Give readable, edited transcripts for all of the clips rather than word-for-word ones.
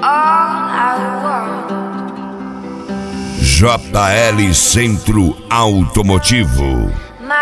JL Centro Automotivo.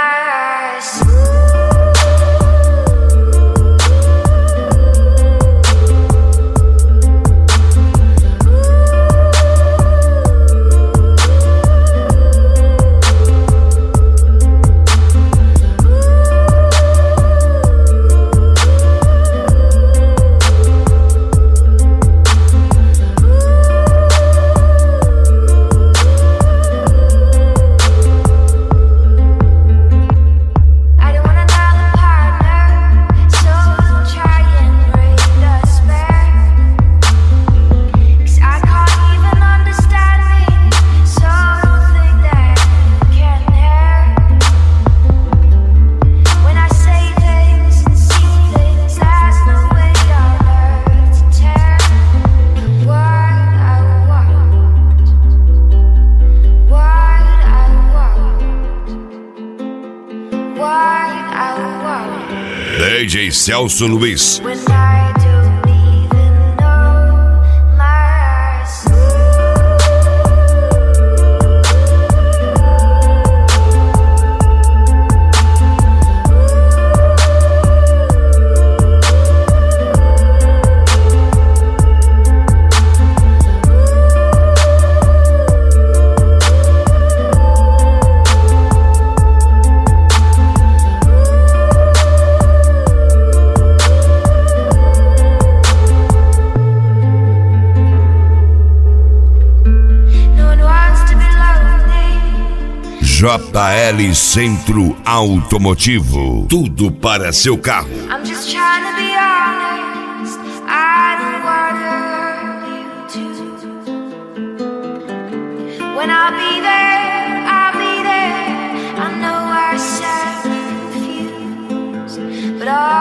DJ Celso Luiz. JL Centro Automotivo. Tudo para seu carro. I'm just trying to be honest. I don't want to hurt you too. When I'll be there, I'll be there. I know I sound confused, but